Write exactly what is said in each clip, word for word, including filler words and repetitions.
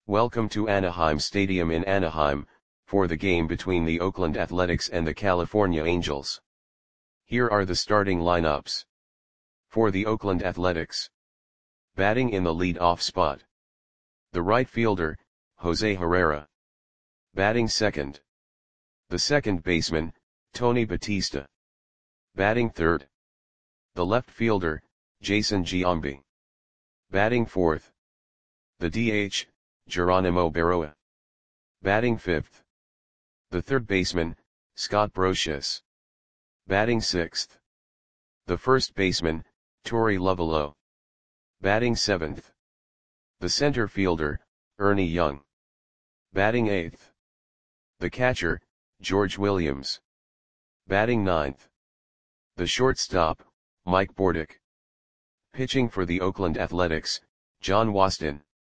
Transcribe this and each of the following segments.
Welcome to Anaheim Stadium in Anaheim, for the game between the Oakland Athletics and the California Angels. Here are the starting lineups. For the Oakland Athletics. Batting in the lead-off spot. The right fielder, Jose Herrera. Batting second. The second baseman, Tony Batista. Batting third. The left fielder, Jason Giambi. Batting fourth. The D H, Geronimo Berroa. Batting fifth. The third baseman, Scott Brosius. Batting sixth. The first baseman, Torey Lovullo. Batting seventh. The center fielder, Ernie Young. Batting eighth. The catcher, George Williams. Batting ninth. The shortstop, Mike Bordick. Pitching for the Oakland Athletics, John Waston.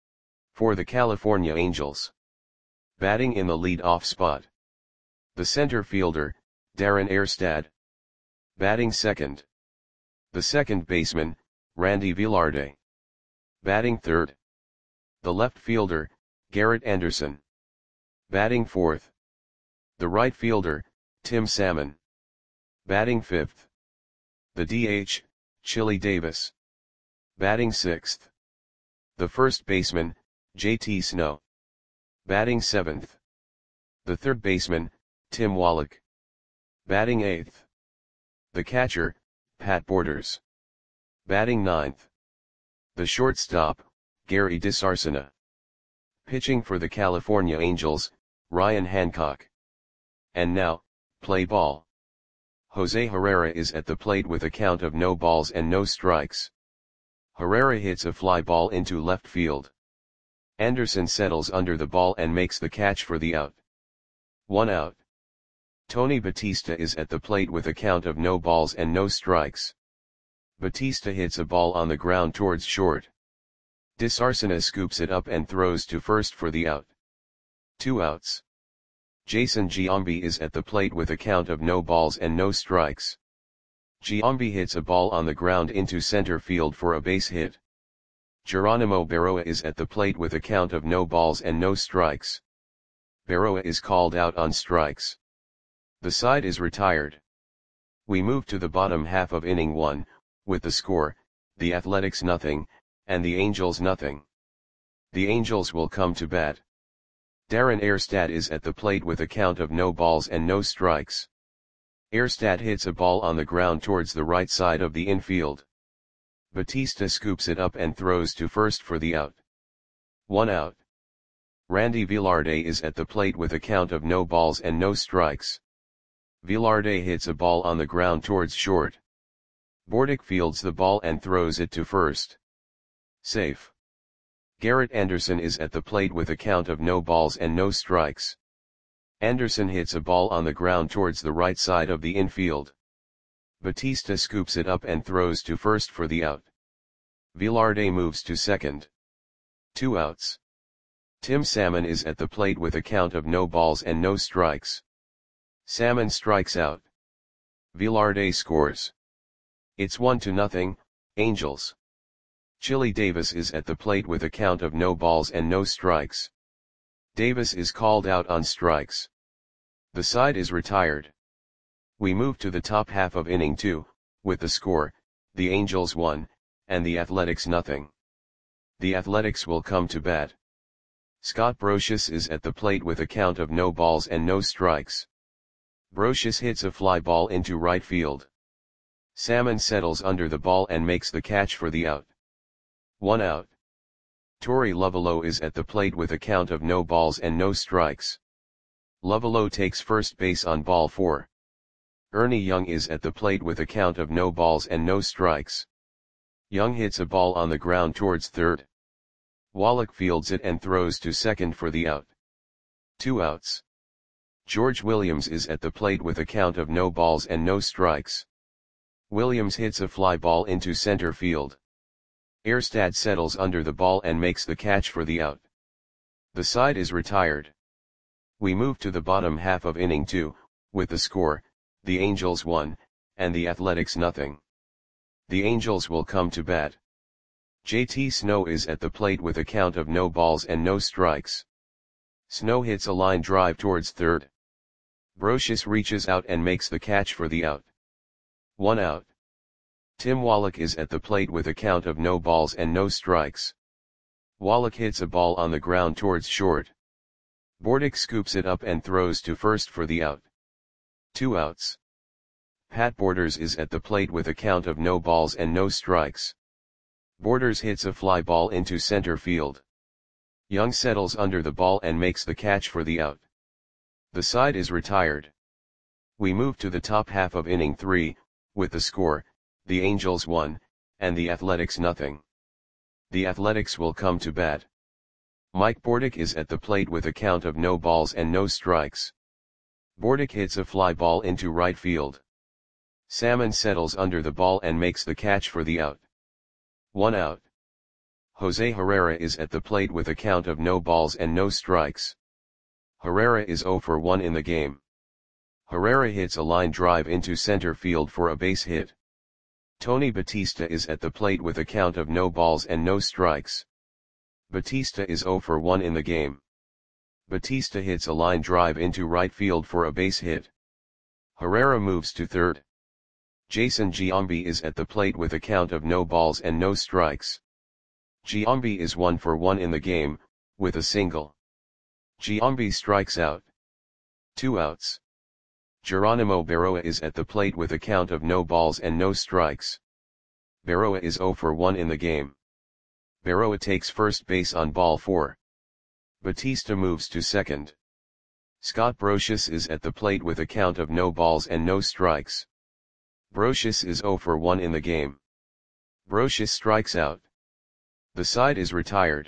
For the California Angels. Batting in the lead-off spot. The center fielder, Darren Erstad. Batting second. The second baseman, Randy Velarde. Batting third. The left fielder, Garrett Anderson. Batting fourth. The right fielder, Tim Salmon. Batting fifth. The D H, Chili Davis. Batting sixth. The first baseman, J T Snow. Batting seventh. The third baseman, Tim Wallach. Batting eighth. The catcher, Pat Borders. Batting ninth. The shortstop, Gary DiSarcina. Pitching for the California Angels, Ryan Hancock. And now, play ball. Jose Herrera is at the plate with a count of no balls and no strikes. Herrera hits a fly ball into left field. Anderson settles under the ball and makes the catch for the out. One out. Tony Batista is at the plate with a count of no balls and no strikes. Batista hits a ball on the ground towards short. DiSarcina scoops it up and throws to first for the out. Two outs. Jason Giambi is at the plate with a count of no balls and no strikes. Giambi hits a ball on the ground into center field for a base hit. Geronimo Berroa is at the plate with a count of no balls and no strikes. Berroa is called out on strikes. The side is retired. We move to the bottom half of inning one, with the score, the Athletics nothing, and the Angels nothing. The Angels will come to bat. Darren Erstad is at the plate with a count of no balls and no strikes. Erstad hits a ball on the ground towards the right side of the infield. Batista scoops it up and throws to first for the out. One out. Randy Velarde is at the plate with a count of no balls and no strikes. Velarde hits a ball on the ground towards short. Bordick fields the ball and throws it to first. Safe. Garrett Anderson is at the plate with a count of no balls and no strikes. Anderson hits a ball on the ground towards the right side of the infield. Batista scoops it up and throws to first for the out. Velarde moves to second. Two outs. Tim Salmon is at the plate with a count of no balls and no strikes. Salmon strikes out. Velarde scores. It's one to nothing, Angels. Chili Davis is at the plate with a count of no balls and no strikes. Davis is called out on strikes. The side is retired. We move to the top half of inning two, with the score, the Angels one, and the Athletics nothing. The Athletics will come to bat. Scott Brosius is at the plate with a count of no balls and no strikes. Brosius hits a fly ball into right field. Salmon settles under the ball and makes the catch for the out. One out. Torey Lovullo is at the plate with a count of no balls and no strikes. Lovullo takes first base on ball four. Ernie Young is at the plate with a count of no balls and no strikes. Young hits a ball on the ground towards third. Wallach fields it and throws to second for the out. Two outs. George Williams is at the plate with a count of no balls and no strikes. Williams hits a fly ball into center field. Erstad settles under the ball and makes the catch for the out. The side is retired. We move to the bottom half of inning two, with the score, the Angels one, and the Athletics nothing. The Angels will come to bat. J T Snow is at the plate with a count of no balls and no strikes. Snow hits a line drive towards third. Brocious reaches out and makes the catch for the out. One out. Tim Wallach is at the plate with a count of no balls and no strikes. Wallach hits a ball on the ground towards short. Bordick scoops it up and throws to first for the out. Two outs. Pat Borders is at the plate with a count of no balls and no strikes. Borders hits a fly ball into center field. Young settles under the ball and makes the catch for the out. The side is retired. We move to the top half of inning three, with the score, the Angels one, and the Athletics nothing. The Athletics will come to bat. Mike Bordick is at the plate with a count of no balls and no strikes. Bordick hits a fly ball into right field. Salmon settles under the ball and makes the catch for the out. One out. Jose Herrera is at the plate with a count of no balls and no strikes. Herrera is zero for one in the game. Herrera hits a line drive into center field for a base hit. Tony Batista is at the plate with a count of no balls and no strikes. Batista is zero for one in the game. Batista hits a line drive into right field for a base hit. Herrera moves to third. Jason Giambi is at the plate with a count of no balls and no strikes. Giambi is one for one in the game, with a single. Giambi strikes out. Two outs. Geronimo Berroa is at the plate with a count of no balls and no strikes. Berroa is zero for one in the game. Berroa takes first base on ball four. Batista moves to second. Scott Brocious is at the plate with a count of no balls and no strikes. Brocious is zero for one in the game. Brocious strikes out. The side is retired.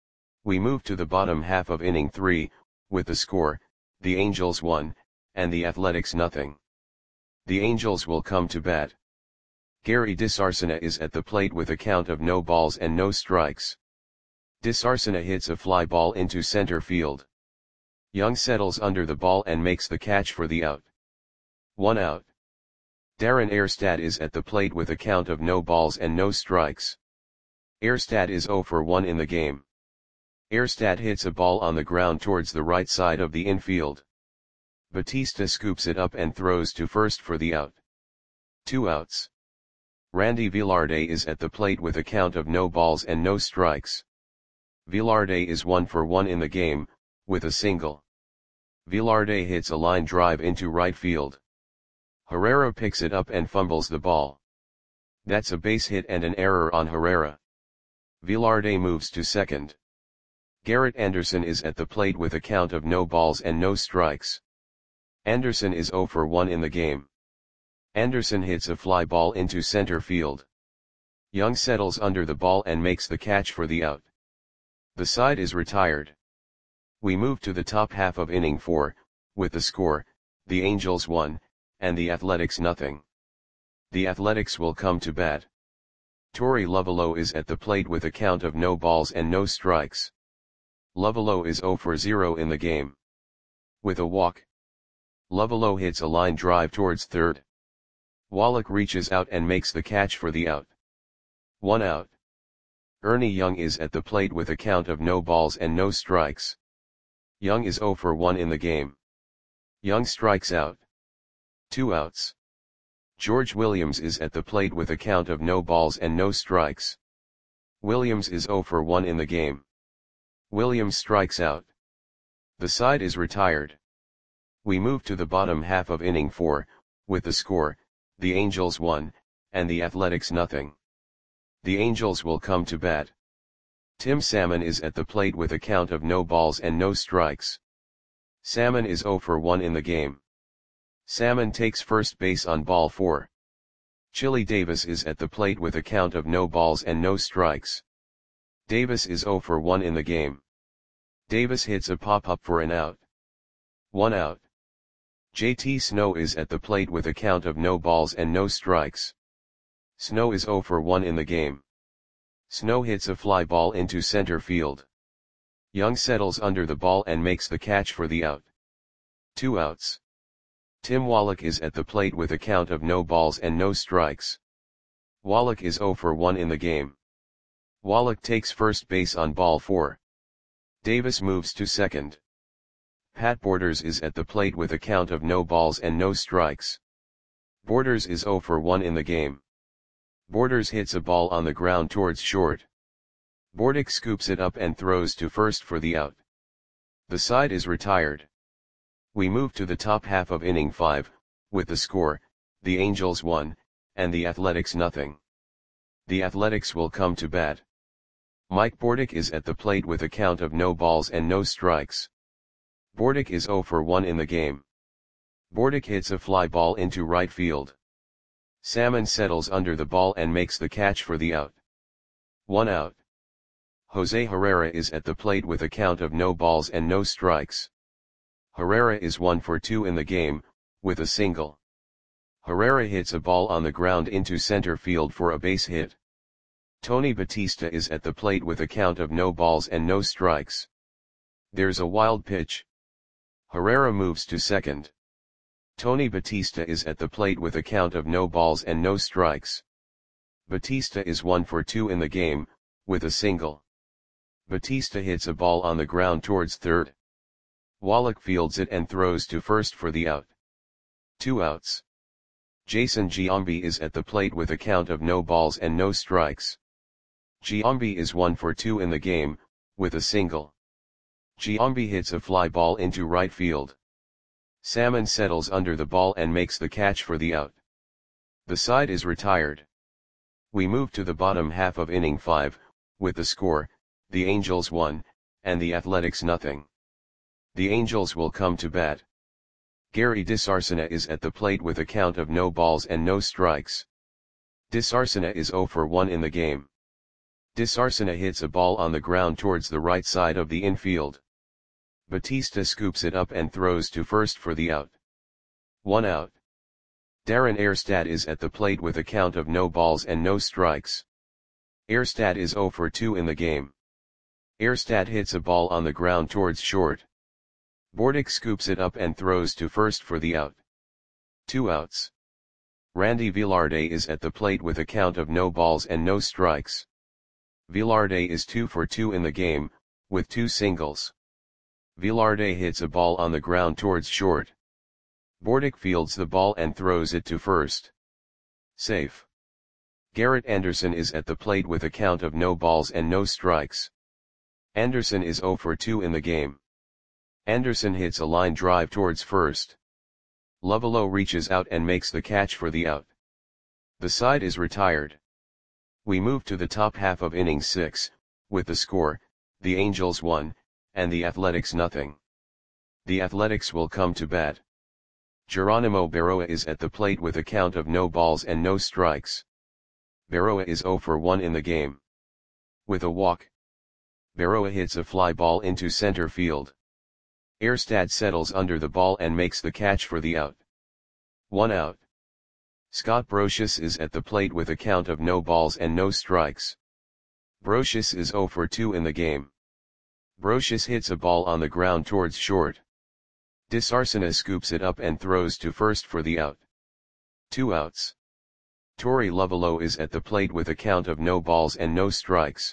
We move to the bottom half of inning three, with the score, the Angels one, and the Athletics nothing. The Angels will come to bat. Gary DeSarcina is at the plate with a count of no balls and no strikes. DeSarcina hits a fly ball into center field. Young settles under the ball and makes the catch for the out. One out. Darren Erstad is at the plate with a count of no balls and no strikes. Erstad is zero for one in the game. Erstad hits a ball on the ground towards the right side of the infield. Batista scoops it up and throws to first for the out. Two outs. Randy Velarde is at the plate with a count of no balls and no strikes. Velarde is one for one in the game, with a single. Velarde hits a line drive into right field. Herrera picks it up and fumbles the ball. That's a base hit and an error on Herrera. Velarde moves to second. Garrett Anderson is at the plate with a count of no balls and no strikes. Anderson is zero for one in the game. Anderson hits a fly ball into center field. Young settles under the ball and makes the catch for the out. The side is retired. We move to the top half of inning four, with the score, the Angels one, and the Athletics nothing. The Athletics will come to bat. Torey Lovullo is at the plate with a count of no balls and no strikes. Lovullo is zero for zero in the game. With a walk. Lovullo hits a line drive towards third. Wallach reaches out and makes the catch for the out. One out. Ernie Young is at the plate with a count of no balls and no strikes. Young is zero for one in the game. Young strikes out. Two outs. George Williams is at the plate with a count of no balls and no strikes. Williams is zero for one in the game. Williams strikes out. The side is retired. We move to the bottom half of inning four, with the score, the Angels one, and the Athletics nothing. The Angels will come to bat. Tim Salmon is at the plate with a count of no balls and no strikes. Salmon is zero for one in the game. Salmon takes first base on ball four. Chili Davis is at the plate with a count of no balls and no strikes. Davis is zero for one in the game. Davis hits a pop-up for an out. One out. J T Snow is at the plate with a count of no balls and no strikes. Snow is zero for one in the game. Snow hits a fly ball into center field. Young settles under the ball and makes the catch for the out. Two outs. Tim Wallach is at the plate with a count of no balls and no strikes. Wallach is zero for one in the game. Wallach takes first base on ball four. Davis moves to second. Pat Borders is at the plate with a count of no balls and no strikes. Borders is oh for one in the game. Borders hits a ball on the ground towards short. Bordick scoops it up and throws to first for the out. The side is retired. We move to the top half of inning five, with the score, the Angels one, and the Athletics nothing. The Athletics will come to bat. Mike Bordick is at the plate with a count of no balls and no strikes. Bordick is oh for one in the game. Bordick hits a fly ball into right field. Salmon settles under the ball and makes the catch for the out. One out. Jose Herrera is at the plate with a count of no balls and no strikes. Herrera is one for two in the game, with a single. Herrera hits a ball on the ground into center field for a base hit. Tony Batista is at the plate with a count of no balls and no strikes. There's a wild pitch. Herrera moves to second. Tony Batista is at the plate with a count of no balls and no strikes. Batista is one for two in the game, with a single. Batista hits a ball on the ground towards third. Wallach fields it and throws to first for the out. Two outs. Jason Giambi is at the plate with a count of no balls and no strikes. Giambi is one for two in the game, with a single. Giambi hits a fly ball into right field. Salmon settles under the ball and makes the catch for the out. The side is retired. We move to the bottom half of inning five, with the score, the Angels one, and the Athletics nothing. The Angels will come to bat. Gary DeSarcina is at the plate with a count of no balls and no strikes. DeSarcina is oh for one in the game. DeSarcina hits a ball on the ground towards the right side of the infield. Batista scoops it up and throws to first for the out. One out. Darren Erstad is at the plate with a count of no balls and no strikes. Erstad is oh for two in the game. Erstad hits a ball on the ground towards short. Bordick scoops it up and throws to first for the out. Two outs. Randy Velarde is at the plate with a count of no balls and no strikes. Velarde is two for two in the game, with two singles. Velarde hits a ball on the ground towards short. Bordick fields the ball and throws it to first. Safe. Garrett Anderson is at the plate with a count of no balls and no strikes. Anderson is oh for two in the game. Anderson hits a line drive towards first. Lovullo reaches out and makes the catch for the out. The side is retired. We move to the top half of inning six, with the score, the Angels one, and the Athletics nothing. The Athletics will come to bat. Geronimo Berroa is at the plate with a count of no balls and no strikes. Berroa is oh for one in the game. With a walk. Berroa hits a fly ball into center field. Erstad settles under the ball and makes the catch for the out. One out. Scott Brocious is at the plate with a count of no balls and no strikes. Brocious is oh for two in the game. Brocious hits a ball on the ground towards short. DeSarcina scoops it up and throws to first for the out. Two outs. Torey Lovullo is at the plate with a count of no balls and no strikes.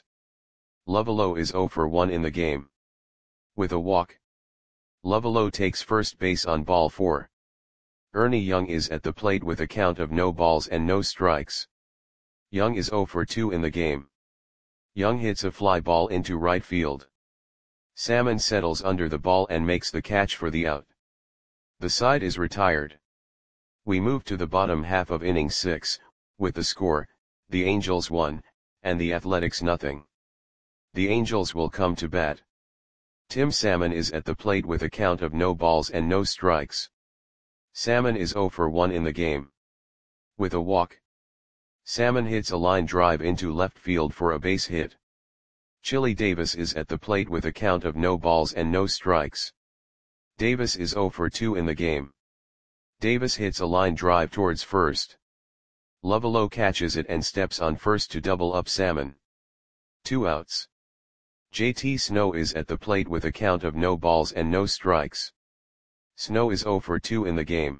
Lovullo is oh for one in the game. With a walk. Lovullo takes first base on ball four. Ernie Young is at the plate with a count of no balls and no strikes. Young is oh for two in the game. Young hits a fly ball into right field. Salmon settles under the ball and makes the catch for the out. The side is retired. We move to the bottom half of inning six, with the score, the Angels one, and the Athletics nothing. The Angels will come to bat. Tim Salmon is at the plate with a count of no balls and no strikes. Salmon is oh for one in the game. With a walk. Salmon hits a line drive into left field for a base hit. Chili Davis is at the plate with a count of no balls and no strikes. Davis is oh for two in the game. Davis hits a line drive towards first. Lovullo catches it and steps on first to double up Salmon. Two outs. J T Snow is at the plate with a count of no balls and no strikes. Snow is oh for two in the game.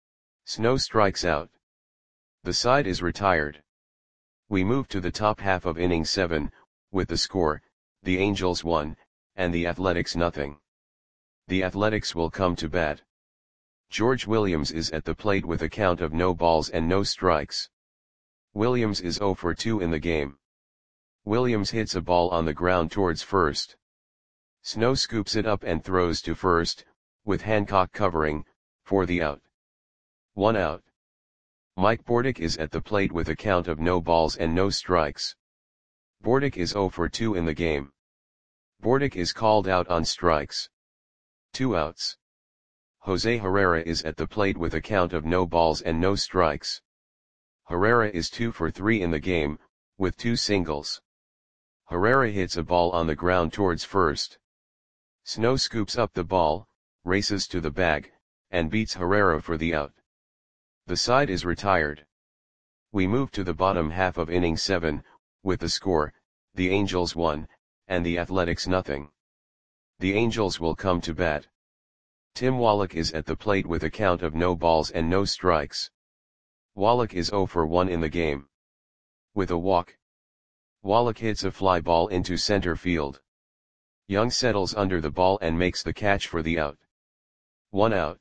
Snow strikes out. The side is retired. We move to the top half of inning seven, with the score, the Angels one, and the Athletics nothing. The Athletics will come to bat. George Williams is at the plate with a count of no balls and no strikes. Williams is zero for two in the game. Williams hits a ball on the ground towards first. Snow scoops it up and throws to first, with Hancock covering, for the out. One out. Mike Bordick is at the plate with a count of no balls and no strikes. Bordick is zero for two in the game. Bordick is called out on strikes. Two outs. Jose Herrera is at the plate with a count of no balls and no strikes. Herrera is two for three in the game, with two singles. Herrera hits a ball on the ground towards first. Snow scoops up the ball, races to the bag, and beats Herrera for the out. The side is retired. We move to the bottom half of inning seven, with the score, the Angels one, and the Athletics nothing. The Angels will come to bat. Tim Wallach is at the plate with a count of no balls and no strikes. Wallach is zero for one in the game. With a walk, Wallach hits a fly ball into center field. Young settles under the ball and makes the catch for the out. One out.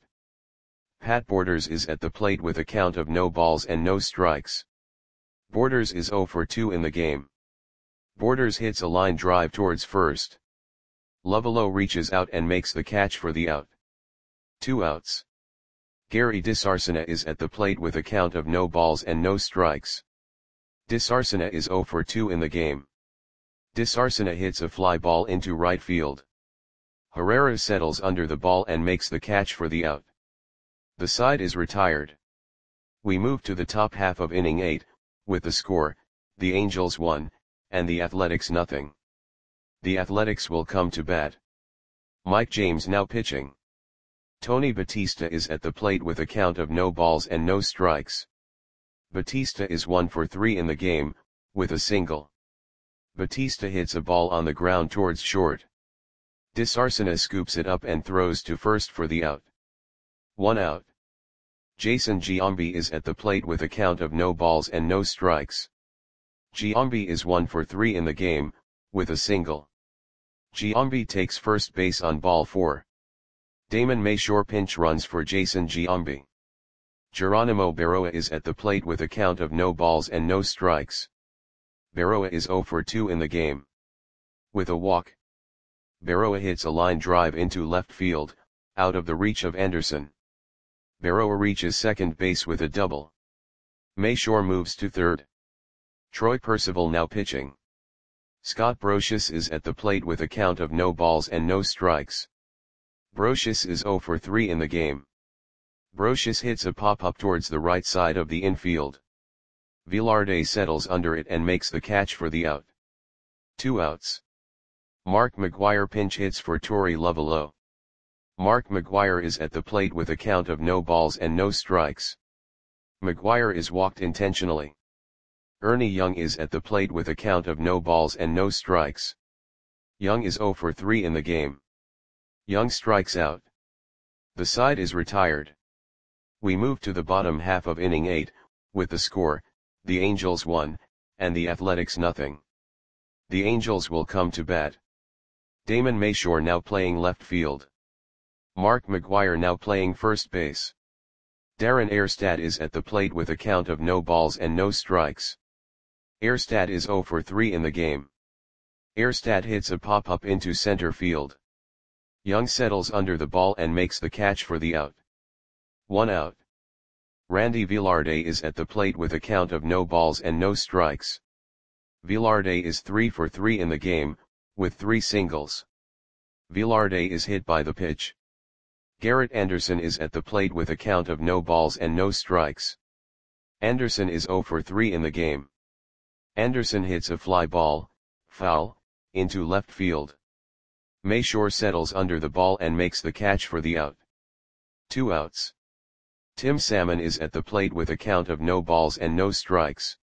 Pat Borders is at the plate with a count of no balls and no strikes. Borders is zero for two in the game. Borders hits a line drive towards first. Lovullo reaches out and makes the catch for the out. Two outs. Gary DeSarcina is at the plate with a count of no balls and no strikes. DeSarcina is zero for two in the game. DeSarcina hits a fly ball into right field. Herrera settles under the ball and makes the catch for the out. The side is retired. We move to the top half of inning eight, with the score, the Angels one, and the Athletics nothing. The Athletics will come to bat. Mike James now pitching. Tony Batista is at the plate with a count of no balls and no strikes. Batista is one for three in the game, with a single. Batista hits a ball on the ground towards short. DeSarcina scoops it up and throws to first for the out. One out. Jason Giambi is at the plate with a count of no balls and no strikes. Giambi is one for three in the game, with a single. Giambi takes first base on ball four. Damon Mayshore pinch runs for Jason Giambi. Geronimo Berroa is at the plate with a count of no balls and no strikes. Berroa is zero for two in the game. With a walk, Berroa hits a line drive into left field, out of the reach of Anderson. Berroa reaches second base with a double. Mayshore moves to third. Troy Percival now pitching. Scott Brosius is at the plate with a count of no balls and no strikes. Brosius is zero for three in the game. Brosius hits a pop-up towards the right side of the infield. Velarde settles under it and makes the catch for the out. Two outs. Mark McGwire pinch hits for Torey Lovullo. Mark McGwire is at the plate with a count of no balls and no strikes. McGwire is walked intentionally. Ernie Young is at the plate with a count of no balls and no strikes. Young is zero for three in the game. Young strikes out. The side is retired. We move to the bottom half of inning eight, with the score, the Angels one, and the Athletics nothing. The Angels will come to bat. Damon Mayshore now playing left field. Mark McGwire now playing first base. Darren Erstad is at the plate with a count of no balls and no strikes. Erstad is zero for three in the game. Erstad hits a pop-up into center field. Young settles under the ball and makes the catch for the out. One out. Randy Velarde is at the plate with a count of no balls and no strikes. Velarde is three for three in the game, with three singles. Velarde is hit by the pitch. Garrett Anderson is at the plate with a count of no balls and no strikes. Anderson is zero for three in the game. Anderson hits a fly ball, foul, into left field. Mayshore settles under the ball and makes the catch for the out. Two outs. Tim Salmon is at the plate with a count of no balls and no strikes.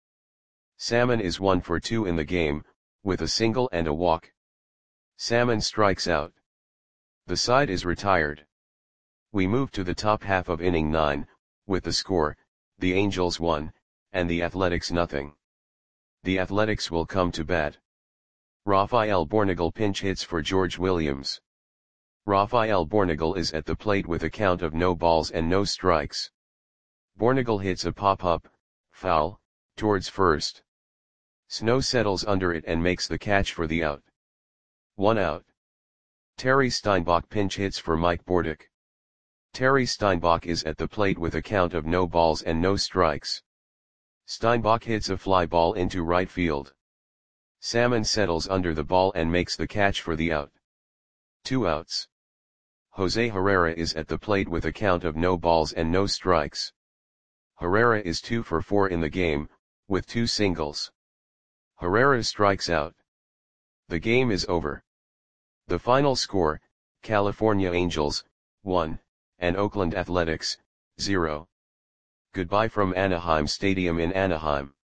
Salmon is one for two in the game, with a single and a walk. Salmon strikes out. The side is retired. We move to the top half of inning nine, with the score, the Angels one, and the Athletics nothing. The Athletics will come to bat. Rafael Bornagel pinch hits for George Williams. Rafael Bornagel is at the plate with a count of no balls and no strikes. Bornagel hits a pop-up, foul, towards first. Snow settles under it and makes the catch for the out. One out. Terry Steinbach pinch hits for Mike Bordick. Terry Steinbach is at the plate with a count of no balls and no strikes. Steinbach hits a fly ball into right field. Salmon settles under the ball and makes the catch for the out. Two outs. Jose Herrera is at the plate with a count of no balls and no strikes. Herrera is two for four in the game, with two singles. Herrera strikes out. The game is over. The final score, California Angels, one, and Oakland Athletics, zero. Goodbye from Anaheim Stadium in Anaheim.